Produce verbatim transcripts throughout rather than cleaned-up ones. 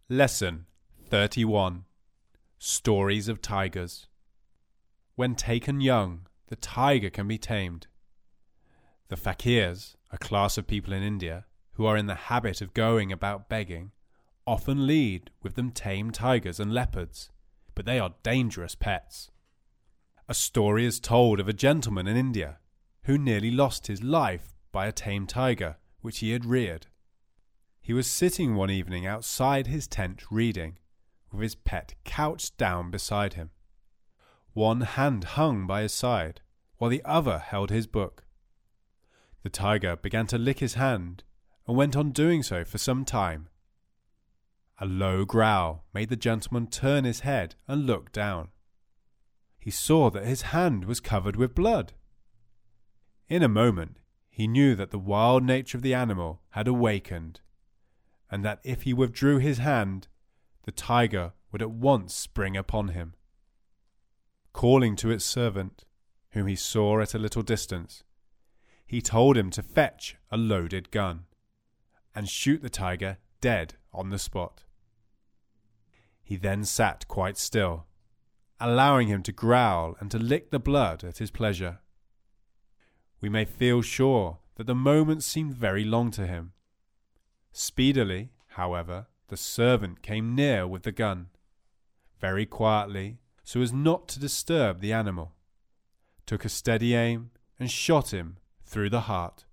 Lesson thirty-one. Stories of Tigers. When taken young, the tiger can be tamed. The fakirs, a class of people in India who are in the habit of going about begging, often lead with them tame tigers and leopards, but they are dangerous pets. A story is told of a gentleman in India who nearly lost his life by a tame tiger which he had reared. He was sitting one evening outside his tent reading, with his pet couched down beside him. One hand hung by his side, while the other held his book. The tiger began to lick his hand, and went on doing so for some time. A low growl made the gentleman turn his head and look down. He saw that his hand was covered with blood. In a moment he knew that the wild nature of the animal had awakened, and that if he withdrew his hand, the tiger would at once spring upon him. Calling to its servant, whom he saw at a little distance, he told him to fetch a loaded gun, and shoot the tiger dead on the spot. He then sat quite still, allowing him to growl and to lick the blood at his pleasure. We may feel sure that the moments seemed very long to him. Speedily, however, the servant came near with the gun, very quietly, so as not to disturb the animal, took a steady aim, and shot him through the heart.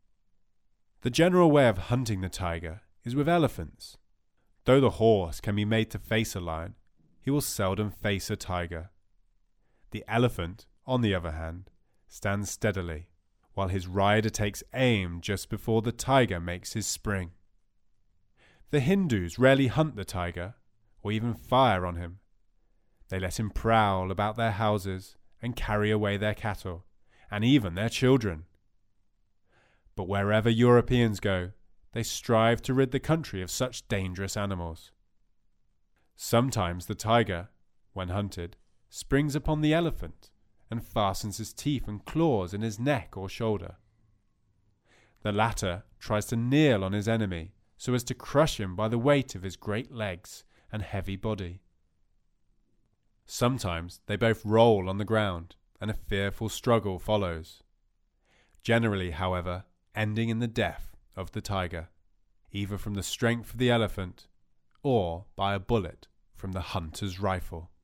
The general way of hunting the tiger is with elephants. Though the horse can be made to face a lion, he will seldom face a tiger. The elephant, on the other hand, stands steadily, while his rider takes aim just before the tiger makes his spring. The Hindus rarely hunt the tiger, or even fire on him. They let him prowl about their houses and carry away their cattle, and even their children. But wherever Europeans go, they strive to rid the country of such dangerous animals. Sometimes the tiger, when hunted, springs upon the elephant and fastens his teeth and claws in his neck or shoulder. The latter tries to kneel on his enemy so as to crush him by the weight of his great legs and heavy body. Sometimes they both roll on the ground, and a fearful struggle follows, generally, however, ending in the death of the tiger, either from the strength of the elephant or by a bullet from the hunter's rifle.